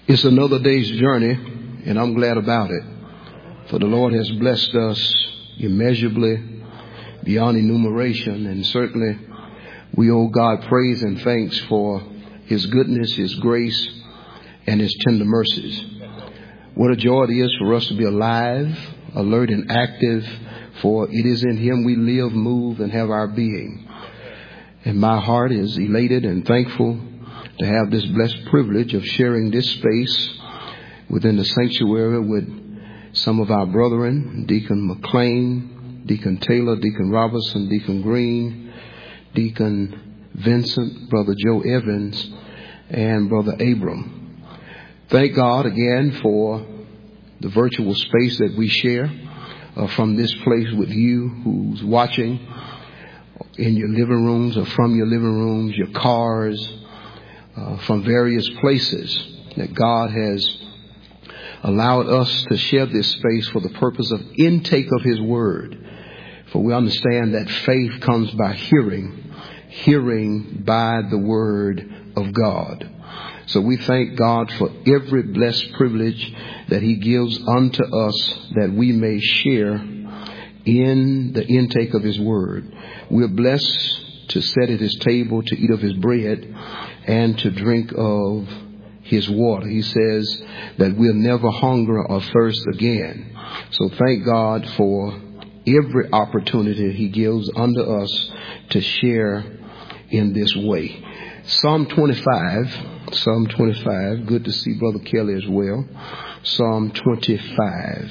It's another day's journey, and I'm glad about it. For the Lord has blessed us immeasurably beyond enumeration, and certainly we owe God praise and thanks for His goodness, His grace, and His tender mercies. What a joy it is for us to be alive, alert, and active, for it is in Him we live, move, and have our being. And my heart is elated and thankful to have this blessed privilege of sharing this space within the sanctuary with some of our brethren, Deacon McLean, Deacon Taylor, Deacon Robertson, Deacon Green, Deacon Vincent, Brother Joe Evans, and Brother Abram. Thank God again for the virtual space that we share from this place with you who's watching in your living rooms or from your living rooms, your cars, from various places that God has allowed us to share this space for the purpose of intake of His Word. For we understand that faith comes by hearing, hearing by the Word of God. So we thank God for every blessed privilege that He gives unto us that we may share in the intake of His Word. We're blessed to sit at His table, to eat of His bread, and to drink of His water. He says that we'll never hunger or thirst again. So thank God for every opportunity He gives unto us to share in this way. Psalm 25. Good to see Brother Kelly as well. Psalm 25.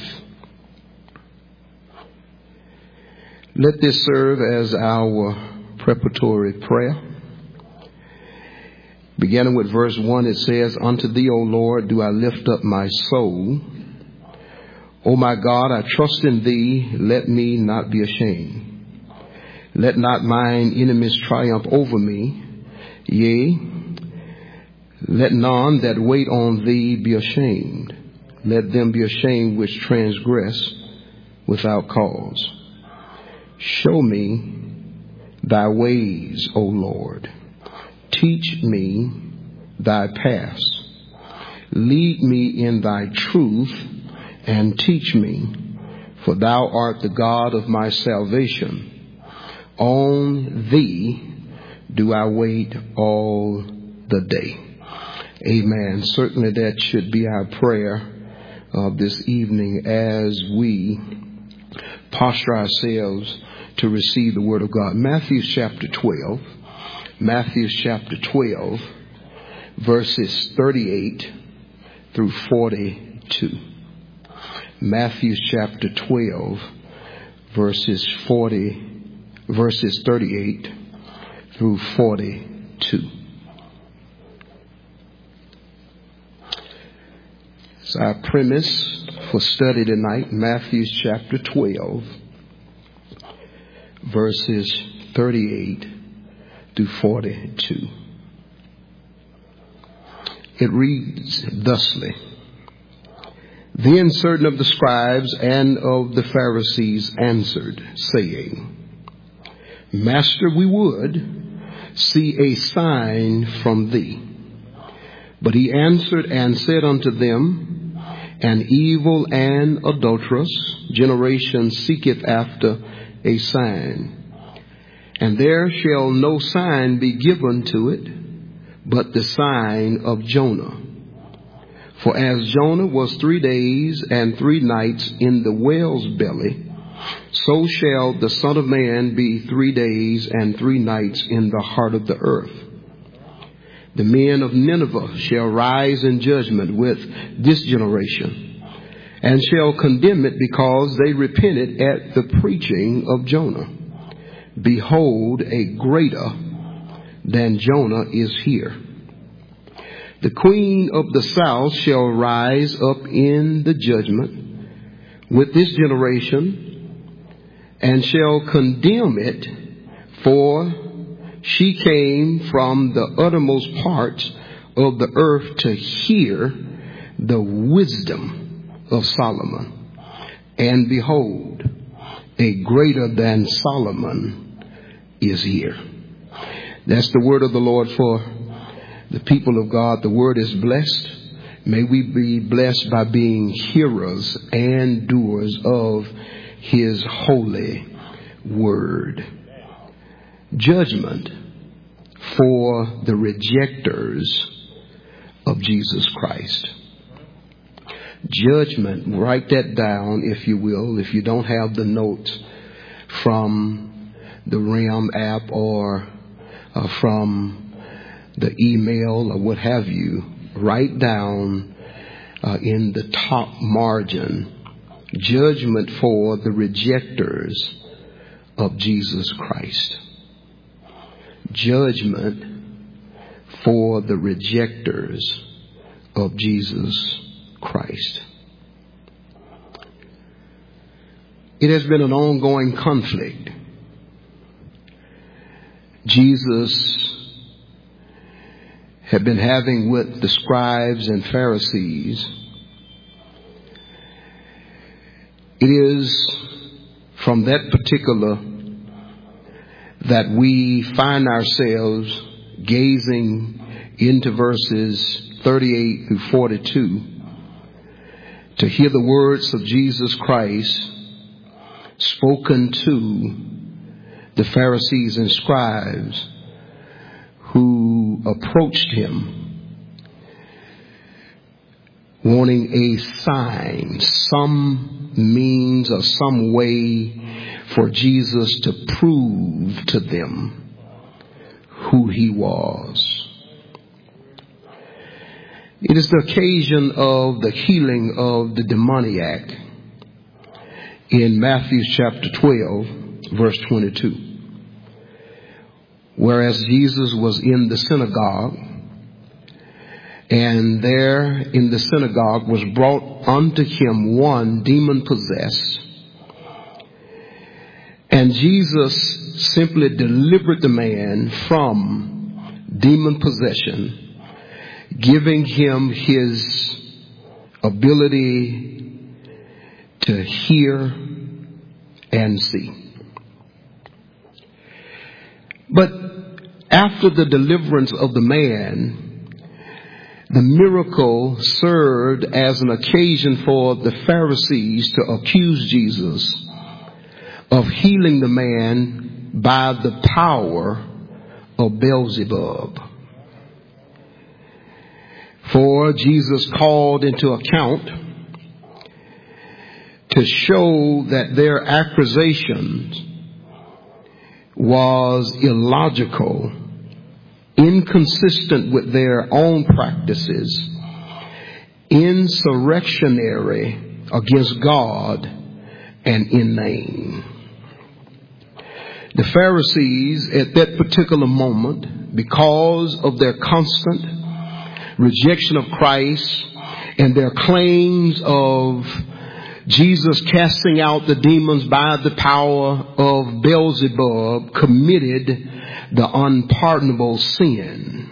Let this serve as our preparatory prayer. Beginning with verse 1, it says, Unto Thee, O Lord, do I lift up my soul. O my God, I trust in Thee. Let me not be ashamed. Let not mine enemies triumph over me. Yea, let none that wait on Thee be ashamed. Let them be ashamed which transgress without cause. Show me Thy ways, O Lord. Teach me Thy paths. Lead me in Thy truth and teach me, for Thou art the God of my salvation. On Thee do I wait all the day. Amen. Certainly that should be our prayer this evening as we posture ourselves to receive the Word of God. Matthew chapter 12, verses 38 through 42. Matthew chapter 12, verses 38 through 42. It's our premise for study tonight, Matthew chapter 12, verses 38 through 42. It reads thusly. Then certain of the scribes and of the Pharisees answered, saying, Master, we would see a sign from thee. But he answered and said unto them, An evil and adulterous generation seeketh after a sign, and there shall no sign be given to it, but the sign of Jonah. For as Jonah was 3 days and 3 nights in the whale's belly, so shall the Son of Man be 3 days and 3 nights in the heart of the earth. The men of Nineveh shall rise in judgment with this generation, and shall condemn it because they repented at the preaching of Jonah. Behold, a greater than Jonah is here. The queen of the south shall rise up in the judgment with this generation, and shall condemn it, for she came from the uttermost parts of the earth to hear the wisdom of Solomon. And behold, a greater than Solomon is here. That's the word of the Lord for the people of God. The word is blessed. May we be blessed by being hearers and doers of his holy word. Judgment for the rejectors of Jesus Christ. Judgment, write that down if you will, if you don't have the notes from the RAM app or from the email or what have you. Write down in the top margin, judgment for the rejectors of Jesus Christ. Judgment for the rejectors of Jesus Christ. It has been an ongoing conflict. Jesus had been having with the scribes and Pharisees. It is from that particular that we find ourselves gazing into verses 38 through 42 to hear the words of Jesus Christ spoken to the Pharisees and scribes who approached him wanting a sign, some means or some way for Jesus to prove to them who he was. It is the occasion of the healing of the demoniac in Matthew chapter 12, verse 22. Whereas Jesus was in the synagogue, and there in the synagogue was brought unto him one demon-possessed. And Jesus simply delivered the man from demon possession, giving him his ability to hear and see. But after the deliverance of the man, the miracle served as an occasion for the Pharisees to accuse Jesus of healing the man by the power of Beelzebub. For Jesus called into account to show that their accusations was illogical, inconsistent with their own practices, insurrectionary against God, and inane. The Pharisees at that particular moment, because of their constant rejection of Christ and their claims of Jesus casting out the demons by the power of Beelzebub, committed the unpardonable sin.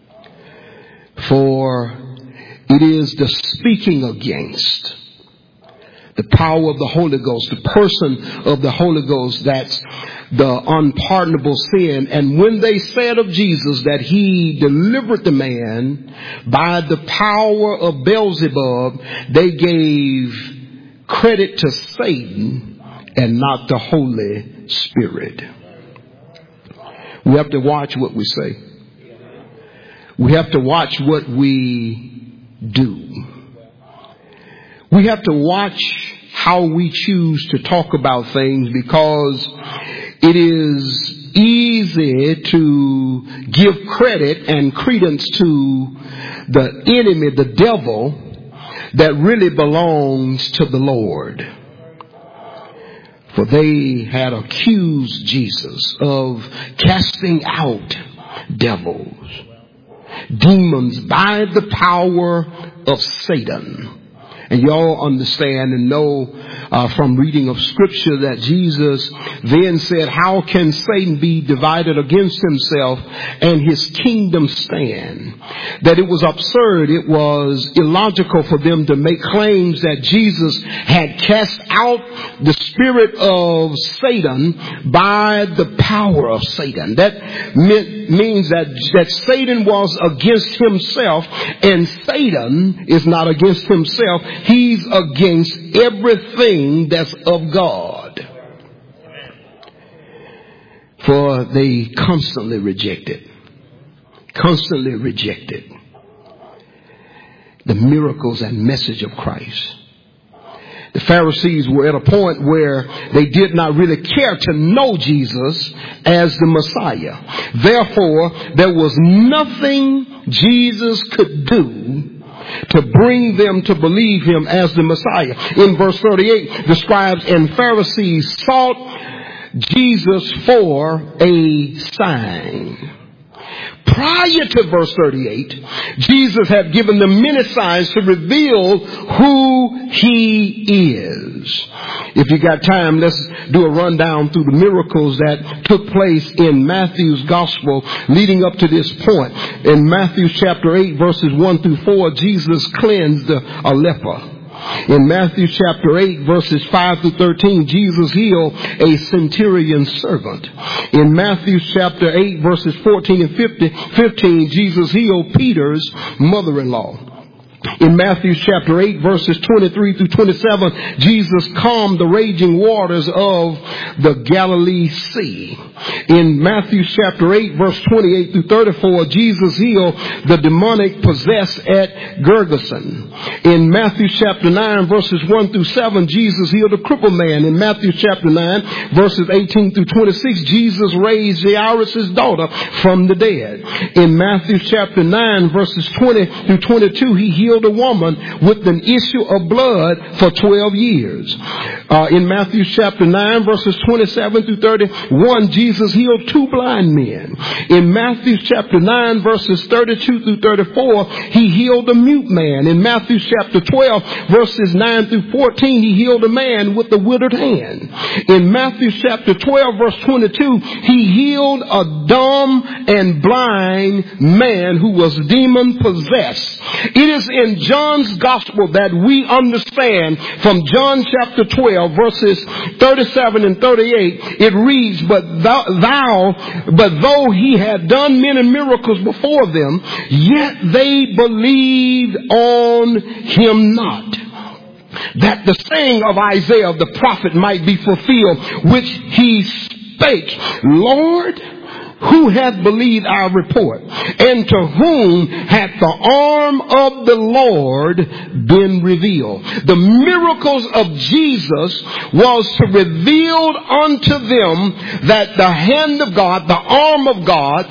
For it is the speaking against the power of the Holy Ghost, the person of the Holy Ghost, that's the unpardonable sin. And when they said of Jesus that he delivered the man by the power of Beelzebub, they gave credit to Satan and not the Holy Spirit. We have to watch what we say. We have to watch what we do. We have to watch how we choose to talk about things, because it is easy to give credit and credence to the enemy, the devil, that really belongs to the Lord. For they had accused Jesus of casting out devils, demons by the power of Satan. And y'all understand and know from reading of Scripture that Jesus then said, how can Satan be divided against himself and his kingdom stand? that it was absurd, it was illogical for them to make claims that Jesus had cast out the spirit of Satan by the power of Satan. That means that Satan was against himself, and Satan is not against himself. He's against everything that's of God. For they constantly rejected the miracles and message of Christ. The Pharisees were at a point where they did not really care to know Jesus as the Messiah. Therefore, there was nothing Jesus could do to bring them to believe him as the Messiah. In verse 38, the scribes and Pharisees sought Jesus for a sign. Prior to verse 38, Jesus had given them many signs to reveal who he is. If you got time, let's do a rundown through the miracles that took place in Matthew's gospel leading up to this point. In Matthew chapter 8, verses 1 through 4, Jesus cleansed a leper. In Matthew chapter 8, verses 5 through 13, Jesus healed a centurion's servant. In Matthew chapter 8, verses 14 and 15, Jesus healed Peter's mother-in-law. In Matthew chapter 8, verses 23 through 27, Jesus calmed the raging waters of the Galilee Sea. In Matthew chapter 8, verse 28 through 34, Jesus healed the demonic possessed at Gergeson. In Matthew chapter 9, verses 1 through 7, Jesus healed a crippled man. In Matthew chapter 9, verses 18 through 26, Jesus raised Jairus' daughter from the dead. In Matthew chapter 9, verses 20 through 22, he healed a woman with an issue of blood for 12 years. In Matthew chapter 9, verses 27 through 31, Jesus healed two blind men. In Matthew chapter 9, verses 32 through 34, he healed a mute man. In Matthew chapter 12, verses 9 through 14, he healed a man with a withered hand. In Matthew chapter 12, verse 22, he healed a dumb and blind man who was demon possessed. It is in John's gospel that we understand from John chapter 12 verses 37 and 38, it reads, but though he had done many miracles before them, yet they believed on him not, that the saying of Isaiah the prophet might be fulfilled, which he spake, Lord, who hath believed our report, and to whom hath the arm of the Lord been revealed? The miracles of Jesus was to reveal unto them that the hand of God, the arm of God,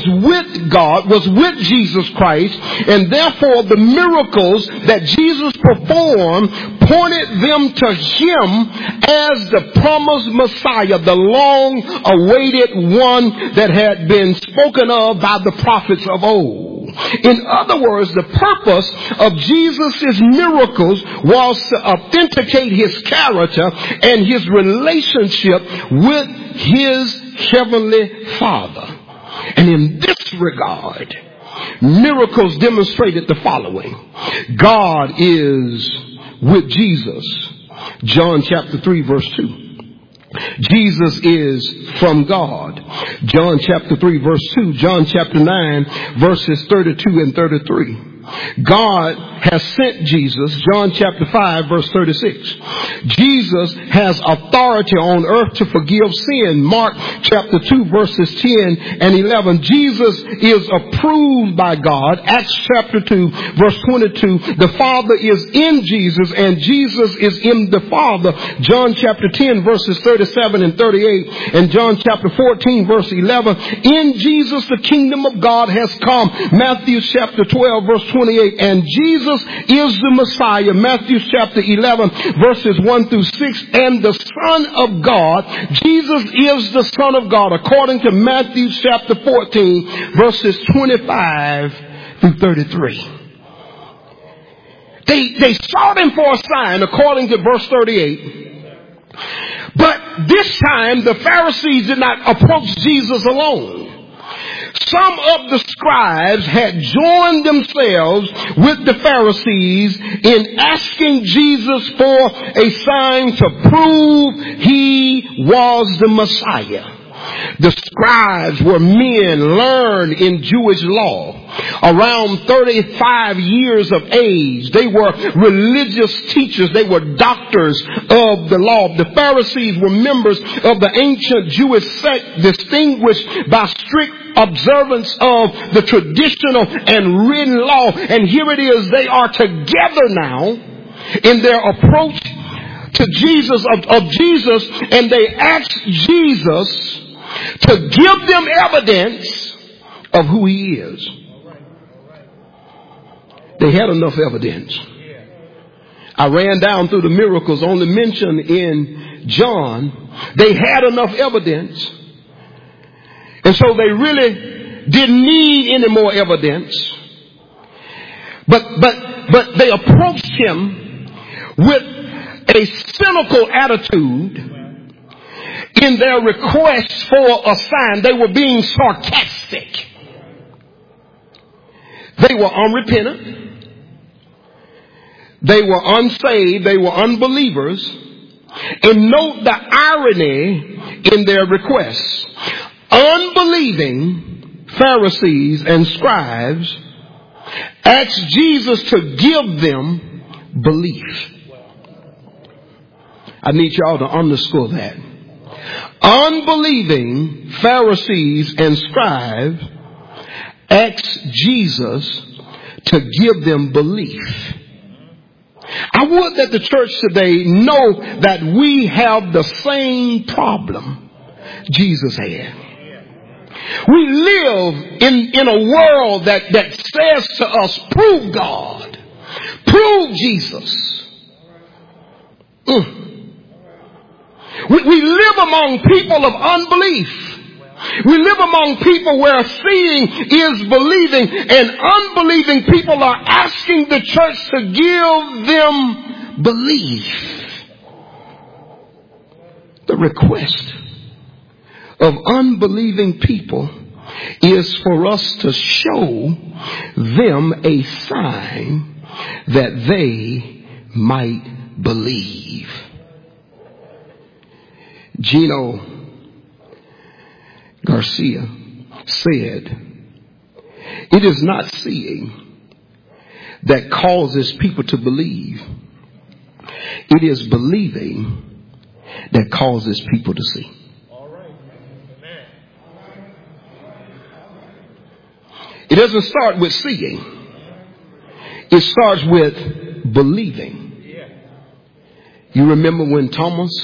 was with Jesus Christ, and therefore the miracles that Jesus performed pointed them to him as the promised Messiah, the long-awaited one that had been spoken of by the prophets of old. In other words, the purpose of Jesus' miracles was to authenticate his character and his relationship with his heavenly Father. And in this regard, miracles demonstrated the following. God is with Jesus. John chapter 3 verse 2. Jesus is from God. John chapter 3 verse 2. John chapter 9 verses 32 and 33. God has sent Jesus. John chapter 5 verse 36. Jesus has authority on earth to forgive sin. Mark chapter 2 verses 10 and 11. Jesus is approved by God. Acts chapter 2 verse 22. The Father is in Jesus and Jesus is in the Father. John chapter 10 verses 37 and 38. And John chapter 14 verse 11. In Jesus the kingdom of God has come. Matthew chapter 12 verse 28. And Jesus is the Messiah. Matthew chapter 11 verses 1 through 6. And the Son of God. Jesus is the Son of God according to Matthew chapter 14 verses 25 through 33. They sought him for a sign according to verse 38. But this time the Pharisees did not approach Jesus alone. Some of the scribes had joined themselves with the Pharisees in asking Jesus for a sign to prove he was the Messiah. The scribes were men learned in Jewish law. Around 35 years of age, they were religious teachers. They were doctors of the law. The Pharisees were members of the ancient Jewish sect, distinguished by strict observance of the traditional and written law. And here it is, they are together now in their approach to Jesus, of Jesus, and they ask Jesus to give them evidence of who he is. They had enough evidence. I ran down through the miracles only mentioned in John. They had enough evidence. And so they really didn't need any more evidence. But they approached him with a cynical attitude in their request for a sign. They were being sarcastic. They were unrepentant. They were unsaved. They were unbelievers. And note the irony in their requests. Unbelieving Pharisees and scribes asked Jesus to give them belief. I need y'all to underscore that. Unbelieving Pharisees and scribes asked Jesus to give them belief. I would that the church today know that we have the same problem Jesus had. We live in a world that says to us, prove God, prove Jesus. We live among people of unbelief. We live among people where seeing is believing, and unbelieving people are asking the church to give them belief. The request of unbelieving people is for us to show them a sign that they might believe. Gino Garcia said, "It is not seeing that causes people to believe. It is believing that causes people to see." It doesn't start with seeing. It starts with believing. You remember when Thomas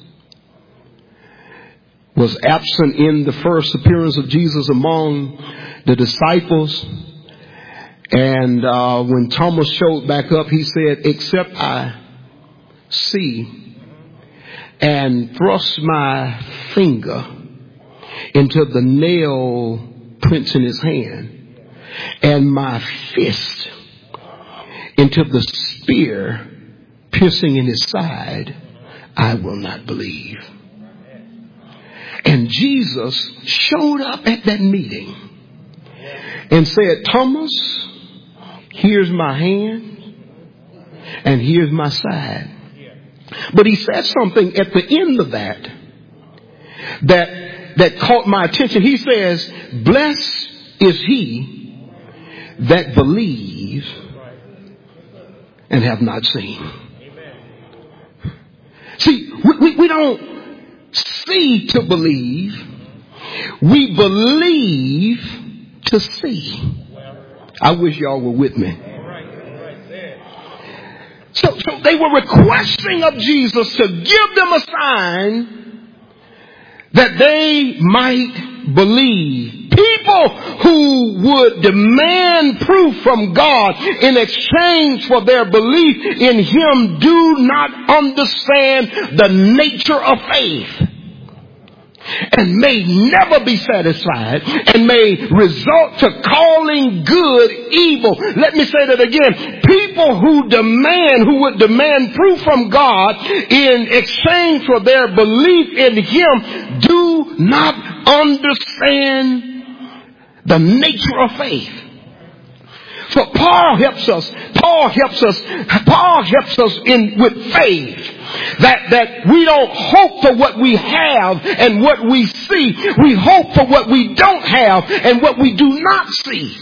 was absent in the first appearance of Jesus among the disciples. And when Thomas showed back up, he said, "Except I see and thrust my finger into the nail prints in his hand and my fist into the spear piercing in his side, I will not believe." And Jesus showed up at that meeting and said, "Thomas, here's my hand and here's my side." But he said something at the end of that caught my attention. He says, "Blessed is he that believes and have not seen." See, we don't see to believe. We believe to see. I wish y'all were with me. So they were requesting of Jesus to give them a sign that they might believe. People who would demand proof from God in exchange for their belief in Him do not understand the nature of faith, and may never be satisfied, and may result to calling good evil. Let me say that again. People who would demand proof from God in exchange for their belief in Him do not understand The nature of faith. So Paul helps us with faith. That we don't hope for what we have and what we see. We hope for what we don't have and what we do not see.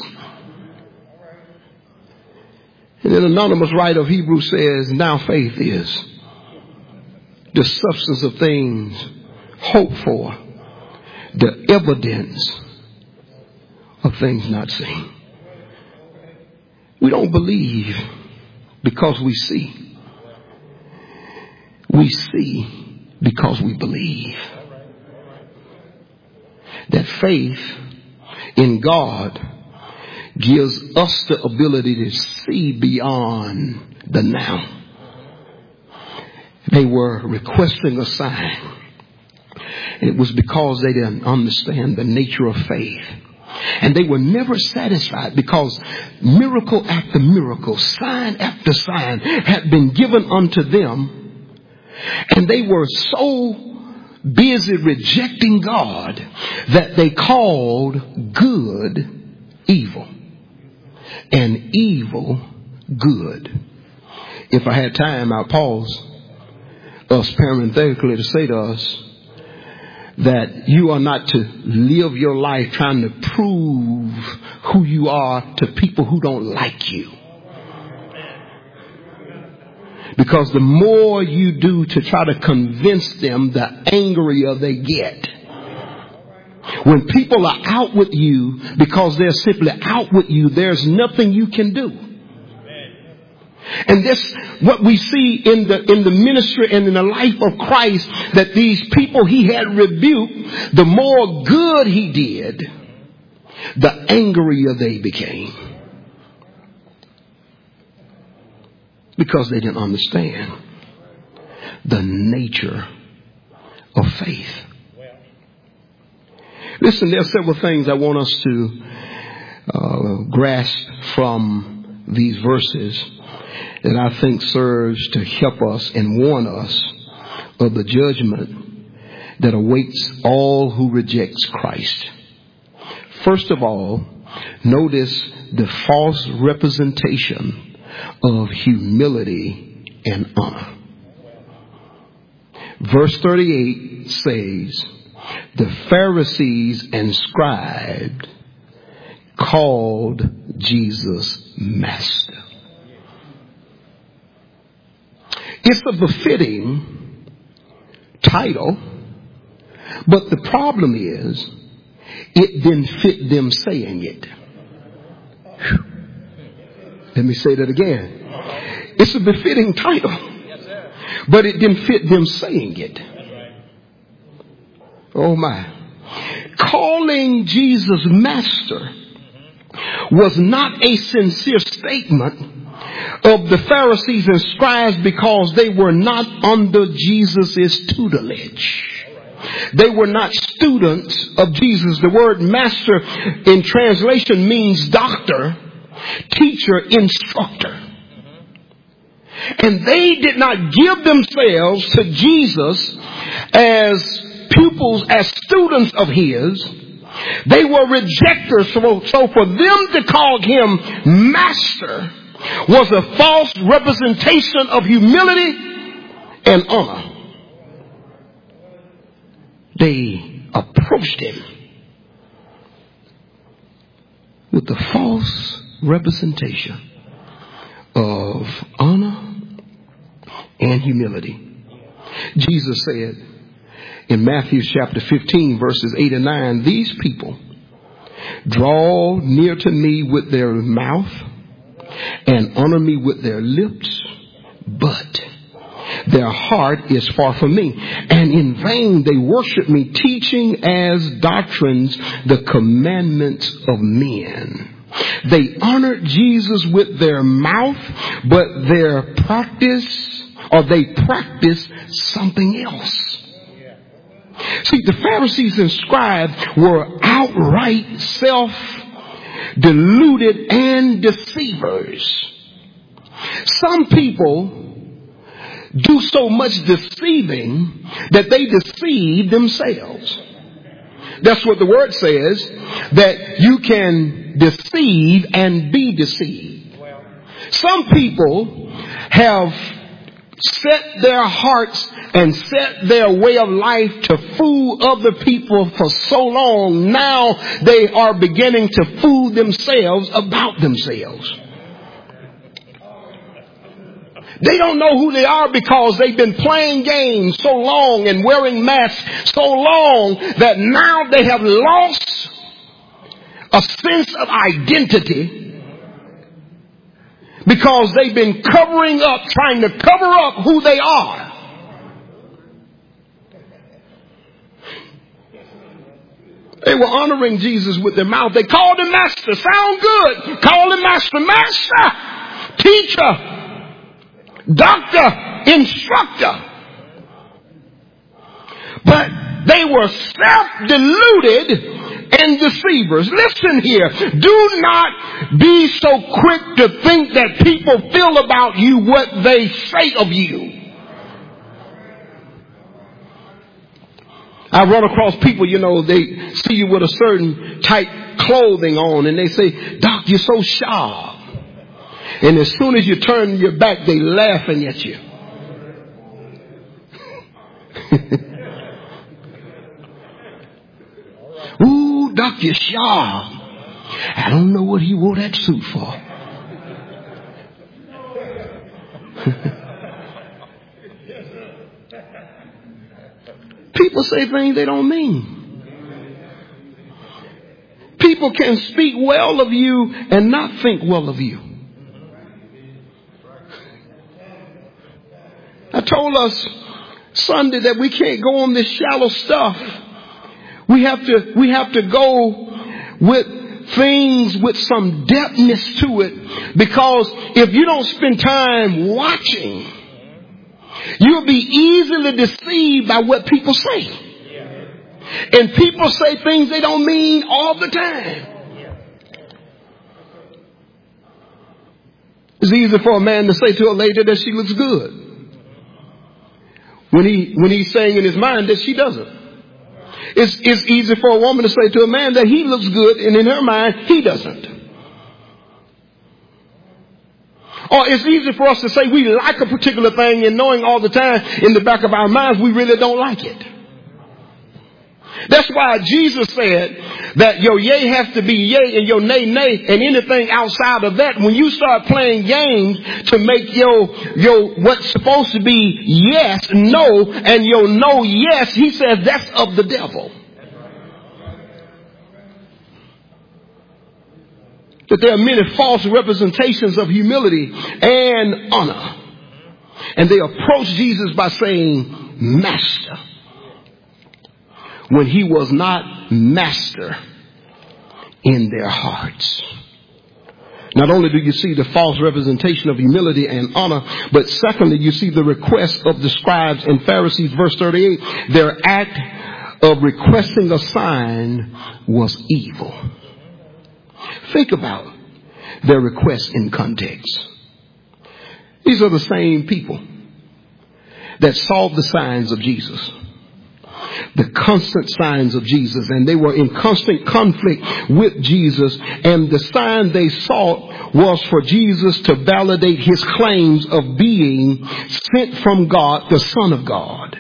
And an anonymous writer of Hebrews says, now faith is the substance of things hoped for, the evidence of things not seen. We don't believe because we see. We see because we believe. That faith in God gives us the ability to see beyond the now. They were requesting a sign. It was because they didn't understand the nature of faith. And they were never satisfied because miracle after miracle, sign after sign had been given unto them. And they were so busy rejecting God that they called good evil and evil good. If I had time, I'll pause us parenthetically to say to us that you are not to live your life trying to prove who you are to people who don't like you. Because the more you do to try to convince them, the angrier they get. When people are out with you because they're simply out with you, there's nothing you can do. And this, what we see in the ministry and in the life of Christ, that these people he had rebuked, the more good he did, the angrier they became. Because they didn't understand the nature of faith. Listen, there are several things I want us to grasp from these verses that I think serves to help us and warn us of the judgment that awaits all who rejects Christ. First of all, notice the false representation of humility and honor. Verse 38 says, the Pharisees and scribes called Jesus Master. It's a befitting title, but the problem is it didn't fit them saying it. Whew. Let me say that again. It's a befitting title, but it didn't fit them saying it. Oh my. Calling Jesus Master was not a sincere statement of the Pharisees and scribes because they were not under Jesus' tutelage. They were not students of Jesus. The word master in translation means doctor, teacher, instructor. And they did not give themselves to Jesus as pupils, as students of his. They were rejectors. So for them to call him master was a false representation of humility and honor. They approached him with the false representation of honor and humility. Jesus said in Matthew chapter 15 verses 8 and 9, these people draw near to me with their mouth and honor me with their lips, but their heart is far from me, and in vain they worship me, teaching as doctrines the commandments of men. They honored Jesus with their mouth, but they practice something else. See, the Pharisees and scribes were outright self-deluded and deceivers. Some people do so much deceiving that they deceive themselves. That's what the word says, that you can deceive and be deceived. Some people have set their hearts and set their way of life to fool other people for so long. Now they are beginning to fool themselves about themselves. They don't know who they are because they've been playing games so long and wearing masks so long that now they have lost a sense of identity because they've been covering up, trying to cover up who they are. They were honoring Jesus with their mouth. They called him master. Sound good. Called him master. Master. Teacher. Doctor, instructor. But they were self-deluded and deceivers. Listen here. Do not be so quick to think that people feel about you what they say of you. I run across people, they see you with a certain tight clothing on and they say, Doc, you're so sharp. And as soon as you turn your back, they laughing at you. Ooh, Dr. Shaw. I don't know what he wore that suit for. People say things they don't mean. People can speak well of you and not think well of you. I told us Sunday that we can't go on this shallow stuff. We have to go with things with some depthness to it, because if you don't spend time watching, you'll be easily deceived by what people say. And people say things they don't mean all the time. It's easy for a man to say to a lady that she looks good when he's saying in his mind that she doesn't. It's easy for a woman to say to a man that he looks good and in her mind he doesn't. Or it's easy for us to say we like a particular thing and knowing all the time in the back of our minds we really don't like it. That's why Jesus said that your yea has to be yea and your nay, nay, and anything outside of that, when you start playing games to make your what's supposed to be yes, no, and your no, yes, he says that's of the devil. That there are many false representations of humility and honor. And they approach Jesus by saying, Master, when he was not master in their hearts. Not only do you see the false representation of humility and honor, but secondly, you see the request of the scribes and Pharisees, verse 38. Their act of requesting a sign was evil. Think about their request in context. These are the same people that saw the signs of Jesus. The constant signs of Jesus, and they were in constant conflict with Jesus, and the sign they sought was for Jesus to validate his claims of being sent from God, the Son of God.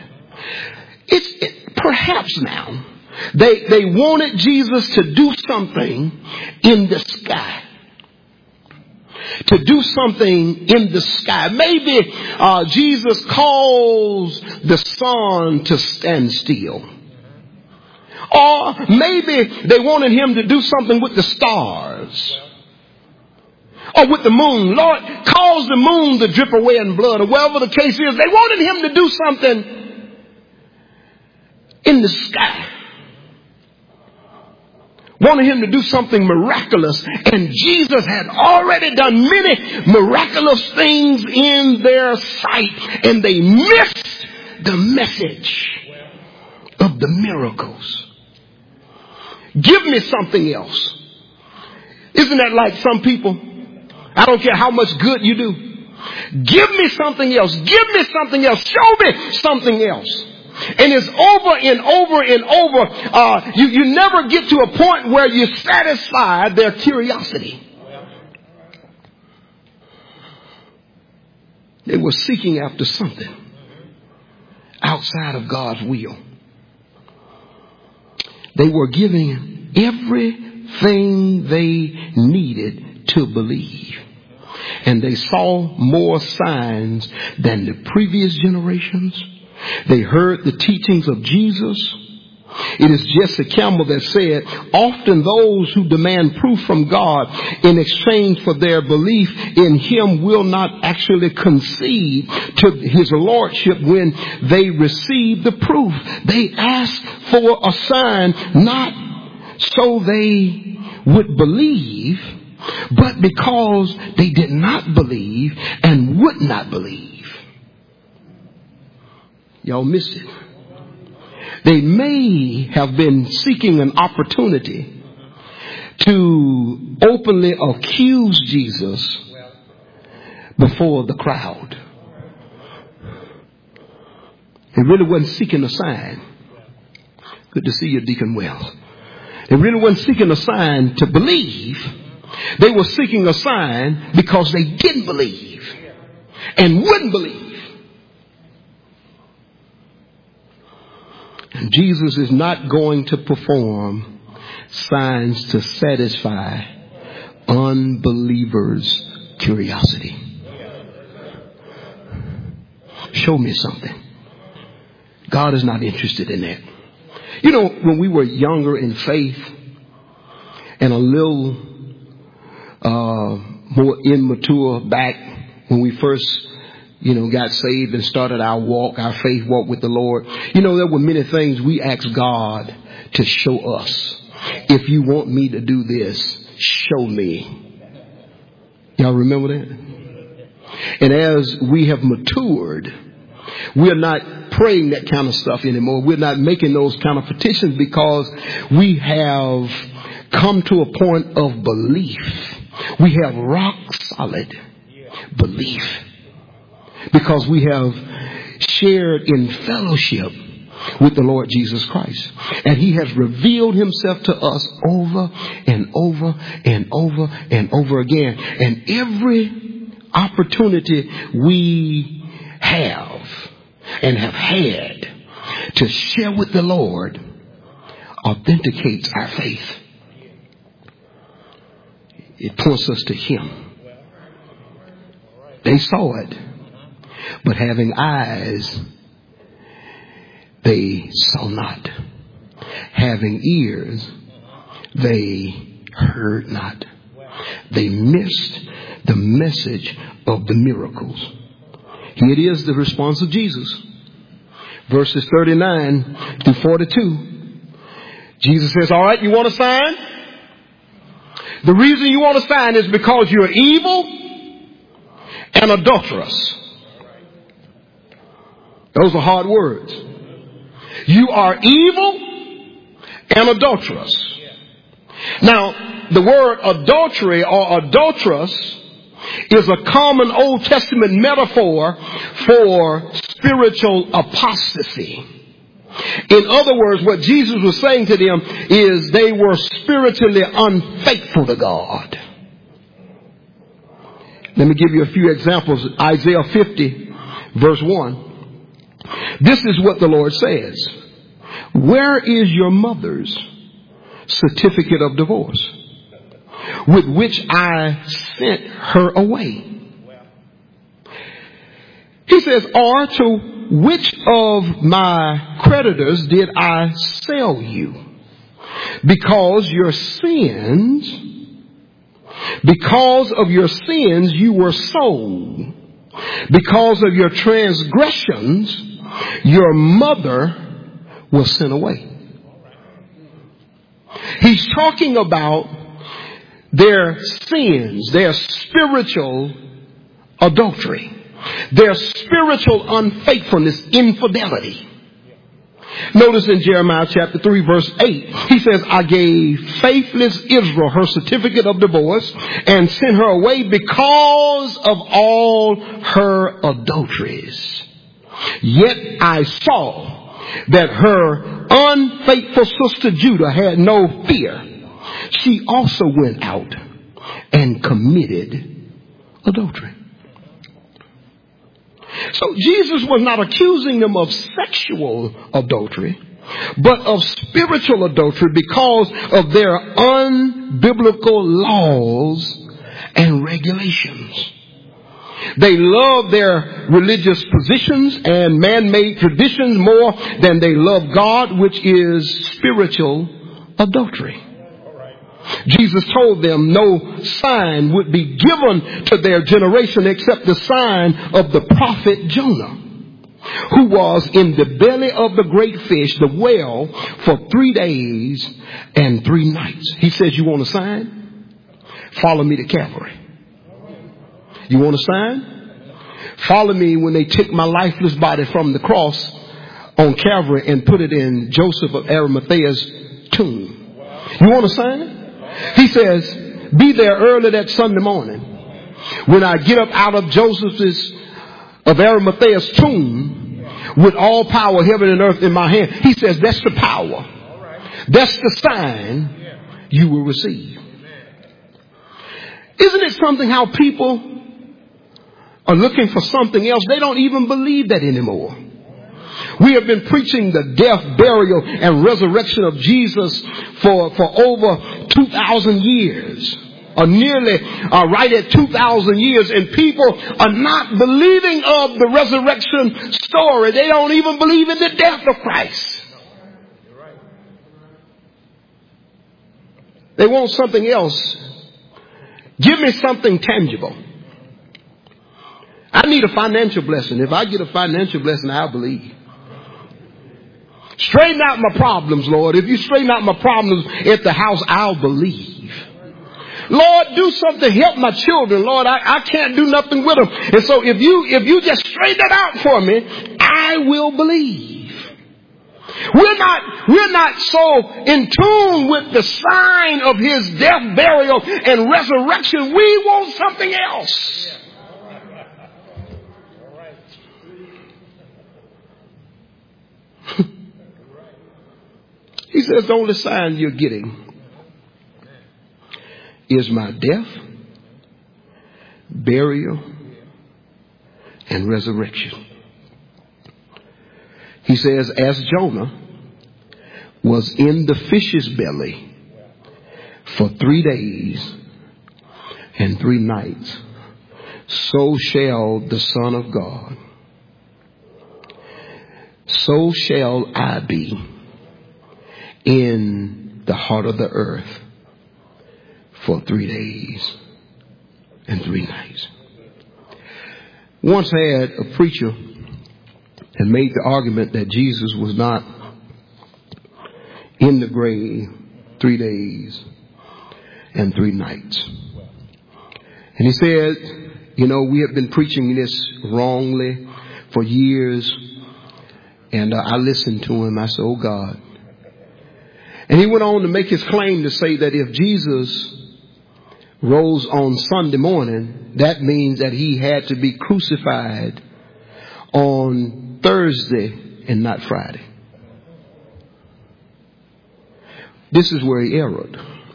Perhaps now they wanted Jesus to do something in the sky. To do something in the sky. Maybe Jesus calls the sun to stand still. Or maybe they wanted him to do something with the stars. Or with the moon. Lord, cause the moon to drip away in blood. Or whatever the case is. They wanted him to do something in the sky. Wanted him to do something miraculous. And Jesus had already done many miraculous things in their sight. And they missed the message of the miracles. Give me something else. Isn't that like some people? I don't care how much good you do. Give me something else. Give me something else. Show me something else. And it's over and over and over. You never get to a point where you satisfy their curiosity. They were seeking after something outside of God's will. They were giving everything they needed to believe. And they saw more signs than the previous generations. They heard the teachings of Jesus. It is Jesse Campbell that said, often those who demand proof from God in exchange for their belief in Him will not actually concede to His lordship when they receive the proof. They ask for a sign not so they would believe, but because they did not believe and would not believe. Y'all missed it. They may have been seeking an opportunity to openly accuse Jesus before the crowd. They really wasn't seeking a sign. Good to see you, Deacon Wells. They really wasn't seeking a sign to believe. They were seeking a sign because they didn't believe and wouldn't believe. And Jesus is not going to perform signs to satisfy unbelievers' curiosity. Show me something. God is not interested in that. You know, when we were younger in faith and a little more immature back when we first got saved and started our faith walk with the Lord. There were many things we asked God to show us. If you want me to do this, show me. Y'all remember that? And as we have matured, we're not praying that kind of stuff anymore. We're not making those kind of petitions because we have come to a point of belief. We have rock solid belief. Because we have shared in fellowship with the Lord Jesus Christ. And He has revealed Himself to us over and over and over and over again. And every opportunity we have and have had to share with the Lord authenticates our faith. It points us to Him. They saw it. But having eyes, they saw not. Having ears, they heard not. They missed the message of the miracles. Here it is, the response of Jesus. Verses 39 through 42. Jesus says, all right, you want a sign? The reason you want a sign is because you're evil and adulterous. Those are hard words. You are evil and adulterous. Now, the word adultery or adulteress is a common Old Testament metaphor for spiritual apostasy. In other words, what Jesus was saying to them is they were spiritually unfaithful to God. Let me give you a few examples. Isaiah 50, verse 1. This is what the Lord says. Where is your mother's certificate of divorce with which I sent her away? He says, or to which of my creditors did I sell you? Because of your sins you were sold. Because of your transgressions, your mother was sent away. He's talking about their sins, their spiritual adultery, their spiritual unfaithfulness, infidelity. Notice in Jeremiah chapter 3 verse 8, he says, I gave faithless Israel her certificate of divorce and sent her away because of all her adulteries. Yet I saw that her unfaithful sister Judah had no fear, she also went out and committed adultery. So Jesus was not accusing them of sexual adultery, but of spiritual adultery because of their unbiblical laws and regulations. They love their religious positions and man-made traditions more than they love God, which is spiritual adultery. Jesus told them no sign would be given to their generation except the sign of the prophet Jonah, who was in the belly of the great fish, the whale, for 3 days and 3 nights. He says, you want a sign? Follow me to Calvary. You want a sign? Follow me when they took my lifeless body from the cross on Calvary and put it in Joseph of Arimathea's tomb. You want a sign? He says, be there early that Sunday morning. When I get up out of Joseph's of Arimathea's tomb with all power, heaven and earth in my hand. He says, that's the power. That's the sign you will receive. Isn't it something how people are looking for something else? They don't even believe that anymore. We have been preaching the death, burial, and resurrection of Jesus for over 2,000 years. Or nearly right at 2,000 years. And people are not believing of the resurrection story. They don't even believe in the death of Christ. They want something else. Give me something tangible. I need a financial blessing. If I get a financial blessing, I'll believe. Straighten out my problems, Lord. If you straighten out my problems at the house, I'll believe. Lord, do something. Help my children. Lord, I can't do nothing with them. And so if you just straighten it out for me, I will believe. We're not so in tune with the sign of his death, burial, and resurrection. We want something else. He says the only sign you're getting is my death, burial, and resurrection. He says, as Jonah was in the fish's belly for 3 days and 3 nights, so shall the Son of God, so shall I be in the heart of the earth for 3 days and 3 nights. Once had a preacher had made the argument that Jesus was not in the grave 3 days and 3 nights. And he said, we have been preaching this wrongly for years. And I listened to him. I said, oh God. And he went on to make his claim to say that if Jesus rose on Sunday morning, that means that he had to be crucified on Thursday and not Friday. This is where he erred.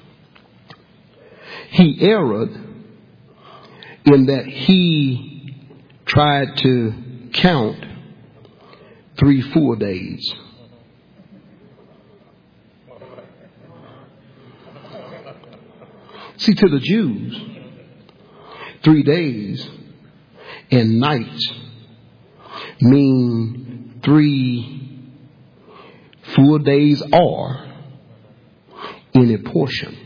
He erred in that he tried to count 3 full days. See, to the Jews, 3 days and nights mean 3 full days or any portion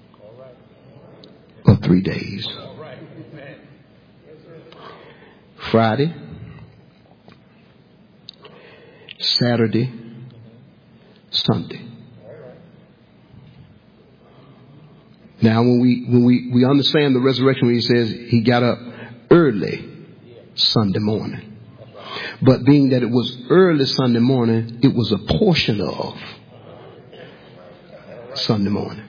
of 3 days. Friday, Saturday, Sunday. Now, when we understand the resurrection, when he says he got up early Sunday morning. But being that it was early Sunday morning, it was a portion of Sunday morning.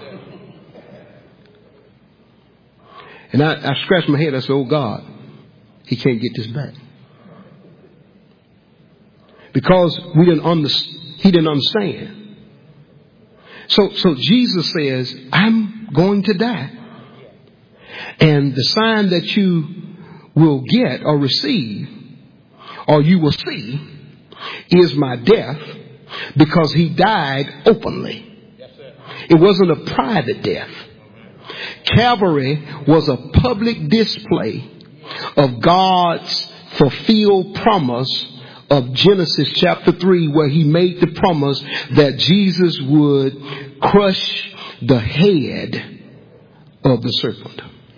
And I scratched my head. I said, oh God, he can't get this back. because he didn't understand. So Jesus says, I'm going to die. And the sign that you will get or receive, or you will see, is my death, because he died openly. It wasn't a private death. Calvary was a public display of God's fulfilled promise of Genesis chapter 3, where he made the promise that Jesus would crush the head of the serpent.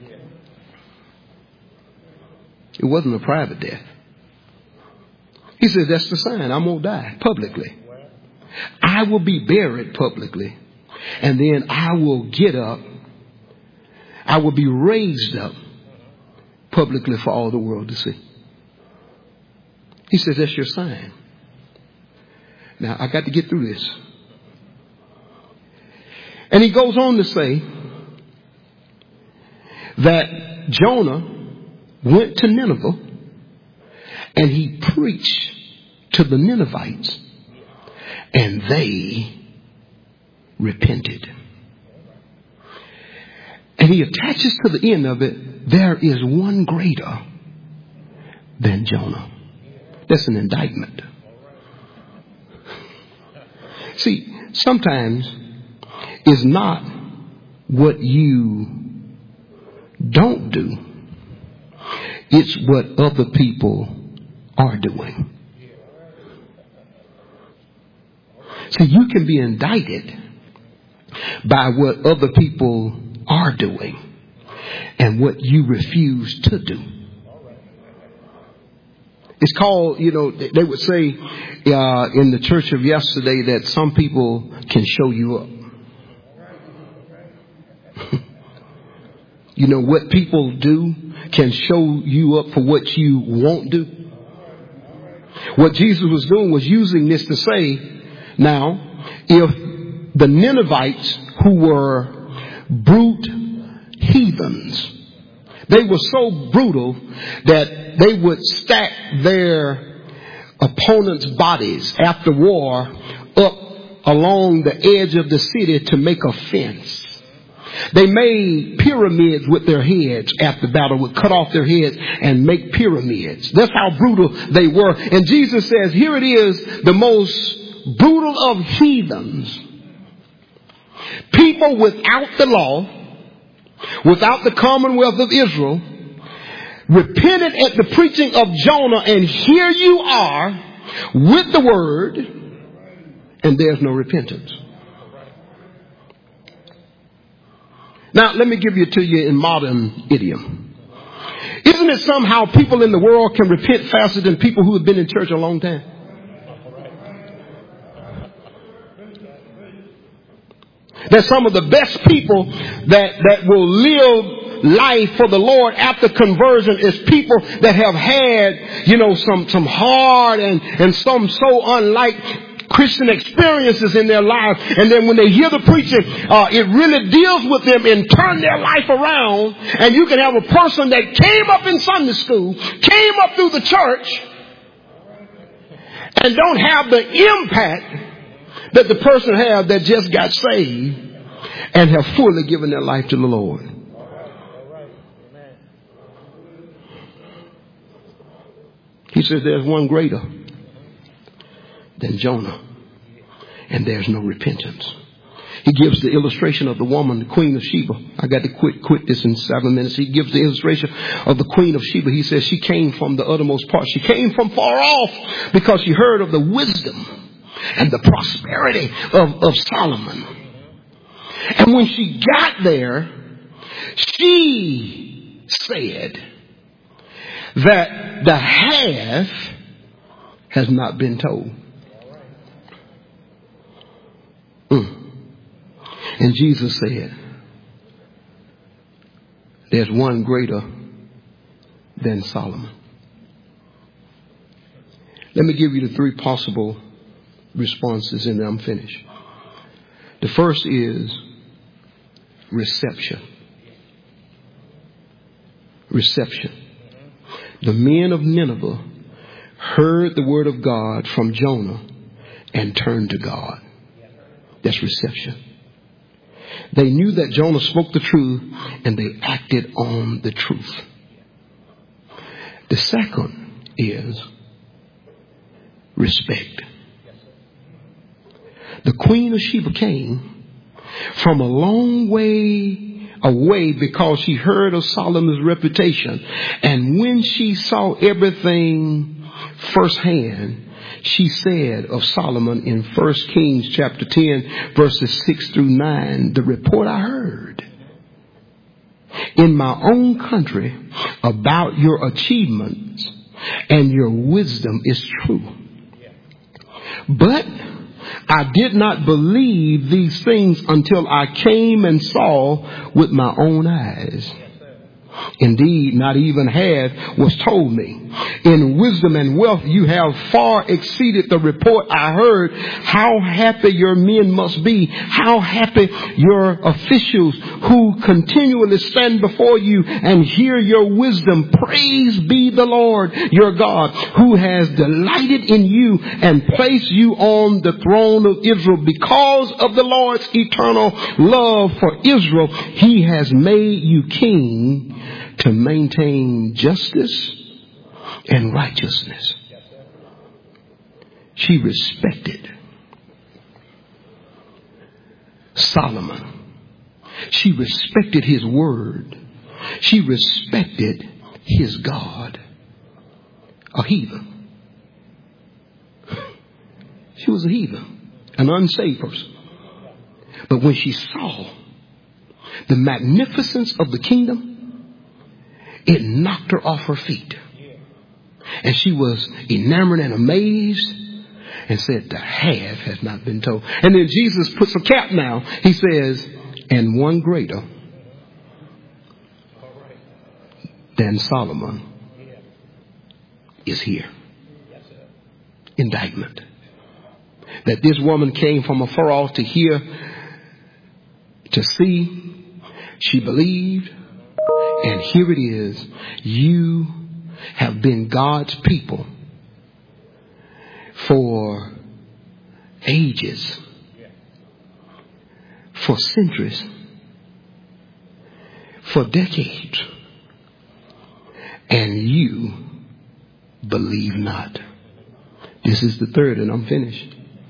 It wasn't a private death. He said, that's the sign. I'm going to die publicly. I will be buried publicly. And then I will get up. I will be raised up publicly for all the world to see. He says, that's your sign. Now, I got to get through this. And he goes on to say that Jonah went to Nineveh and he preached to the Ninevites, and they repented. And he attaches to the end of it, there is one greater than Jonah. That's an indictment. See, sometimes it's not what you don't do. It's what other people are doing. See, you can be indicted by what other people are doing and what you refuse to do. It's called, they would say in the church of yesterday that some people can show you up. What people do can show you up for what you won't do. What Jesus was doing was using this to say, now, if the Ninevites, who were brute heathens, they were so brutal that they would stack their opponents' bodies after war up along the edge of the city to make a fence. They made pyramids with their heads after battle, would cut off their heads and make pyramids. That's how brutal they were. And Jesus says, here it is, the most brutal of heathens. People without the law, without the commonwealth of Israel, repented at the preaching of Jonah, and here you are with the word, and there's no repentance. Now, let me give it to you in modern idiom. Isn't it somehow people in the world can repent faster than people who have been in church a long time? That some of the best people that will live life for the Lord after conversion is people that have had, some hard and some so unlike Christian experiences in their lives. And then when they hear the preaching, it really deals with them and turn their life around. And you can have a person that came up in Sunday school, came up through the church, and don't have the impact that the person had that just got saved and have fully given their life to the Lord. He says there's one greater than Jonah, and there's no repentance. He gives the illustration of the woman, the Queen of Sheba. I got to quit this in 7 minutes. He gives the illustration of the Queen of Sheba. He says she came from the uttermost part. She came from far off because she heard of the wisdom and the prosperity of Solomon. And when she got there, she said that the half has not been told. And Jesus said, there's one greater than Solomon. Let me give you the three possible responses and then I'm finished. The first is reception. Reception. The men of Nineveh heard the word of God from Jonah and turned to God. That's reception. They knew that Jonah spoke the truth and they acted on the truth. The second is respect. The Queen of Sheba came from a long way away because she heard of Solomon's reputation. And when she saw everything firsthand, she said of Solomon in 1 Kings chapter 10, verses 6 through 9, the report I heard in my own country about your achievements and your wisdom is true. But I did not believe these things until I came and saw with my own eyes. Indeed, not even half was told me. In wisdom and wealth you have far exceeded the report I heard. How happy your men must be. How happy your officials who continually stand before you and hear your wisdom. Praise be the Lord your God, who has delighted in you and placed you on the throne of Israel. Because of the Lord's eternal love for Israel, he has made you king to maintain justice and righteousness. She respected Solomon. She respected his word. She respected his God. A heathen. She was a heathen, an unsaved person. But when she saw the magnificence of the kingdom, it knocked her off her feet. And she was enamored and amazed and said, the half has not been told. And then Jesus puts a cap now. He says, and one greater than Solomon is here. Indictment. That this woman came from afar off to hear, to see. She believed. And here it is. You have been God's people for ages, for centuries, for decades. And you believe not. This is the third, and I'm finished.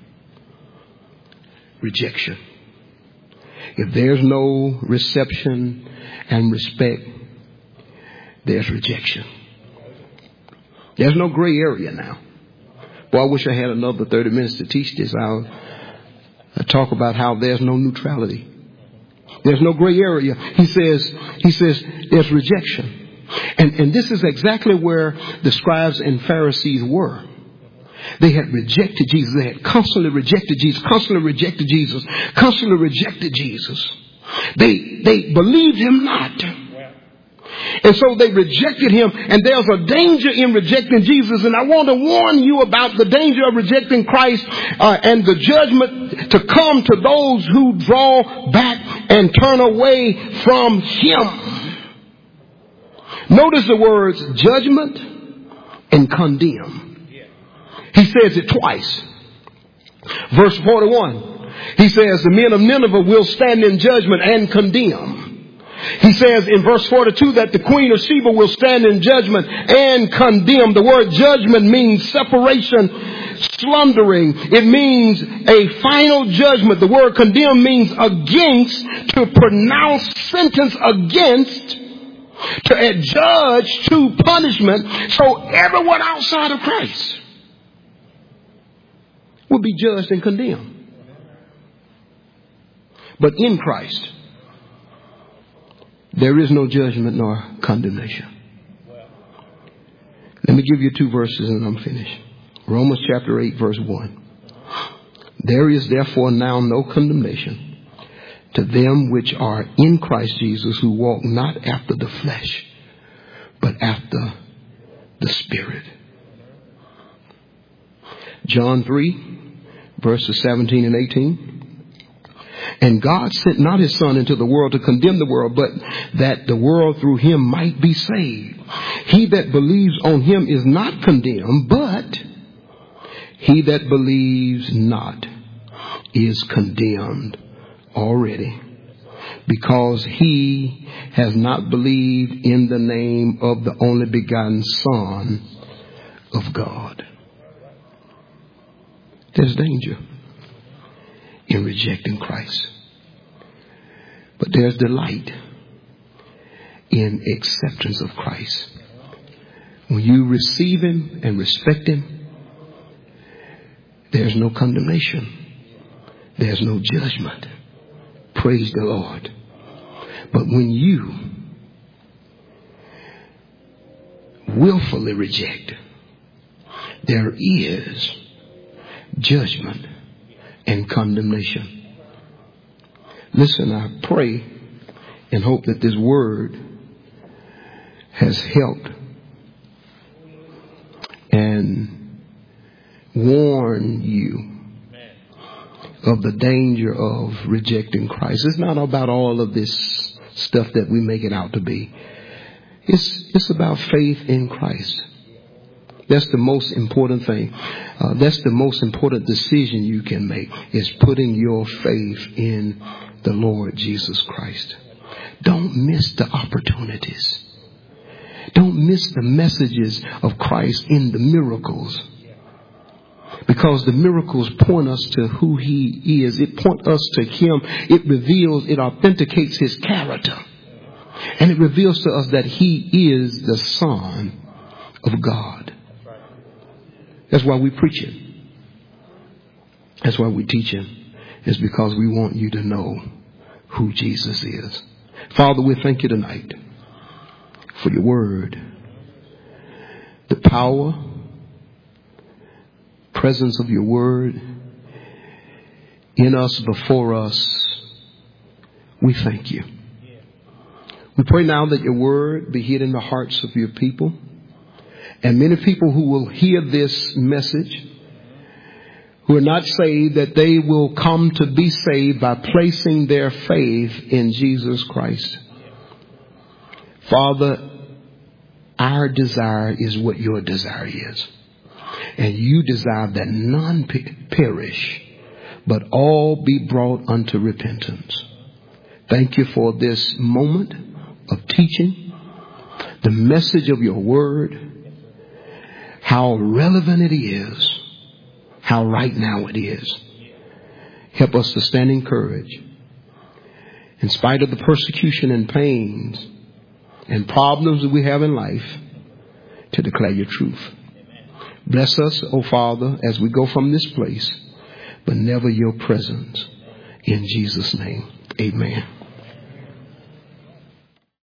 Rejection. If there's no reception and respect, there's rejection. There's no gray area now. Boy, I wish I had another 30 minutes to teach this. I'll talk about how there's no neutrality. There's no gray area. He says there's rejection. And this is exactly where the scribes and Pharisees were. They had rejected Jesus. They had constantly rejected Jesus, constantly rejected Jesus, constantly rejected Jesus. They believed him not. And so they rejected him. And there's a danger in rejecting Jesus. And I want to warn you about the danger of rejecting Christ and the judgment to come to those who draw back and turn away from him. Notice the words judgment and condemn. He says it twice. Verse 41. He says the men of Nineveh will stand in judgment and condemn. He says in verse 42 that the Queen of Sheba will stand in judgment and condemn. The word judgment means separation, slandering. It means a final judgment. The word condemn means against, to pronounce sentence against, to adjudge to punishment. So everyone outside of Christ will be judged and condemned. But in Christ, there is no judgment nor condemnation. Let me give you 2 verses and I'm finished. Romans chapter 8 verse 1. There is therefore now no condemnation to them which are in Christ Jesus, who walk not after the flesh, but after the Spirit. John 3 verses 17 and 18. And God sent not his Son into the world to condemn the world, but that the world through him might be saved. He that believes on him is not condemned, but he that believes not is condemned already, because he has not believed in the name of the only begotten Son of God. There's danger in rejecting Christ, but there's delight in acceptance of Christ. When you receive him and respect him, there's no condemnation. There's no judgment. Praise the Lord. But when you willfully reject, there is judgment and condemnation. Listen, I pray and hope that this word has helped and warned you of the danger of rejecting Christ. It's not about all of this stuff that we make it out to be. It's about faith in Christ. That's the most important thing. That's the most important decision you can make, is putting your faith in the Lord Jesus Christ. Don't miss the opportunities. Don't miss the messages of Christ in the miracles. Because the miracles point us to who he is. It points us to him. It reveals, it authenticates his character. And it reveals to us that he is the Son of God. That's why we preach it. That's why we teach it. It's because we want you to know who Jesus is. Father, we thank you tonight for your word, the power, presence of your word in us, before us. We thank you. We pray now that your word be hid in the hearts of your people, and many people who will hear this message, who are not saved, that they will come to be saved by placing their faith in Jesus Christ. Father, our desire is what your desire is. And you desire that none perish, but all be brought unto repentance. Thank you for this moment of teaching, the message of your word, how relevant it is, how right now it is. Help us to stand in courage, in spite of the persecution and pains and problems that we have in life, to declare your truth. Bless us, O Father, as we go from this place, but never your presence. In Jesus' name, amen.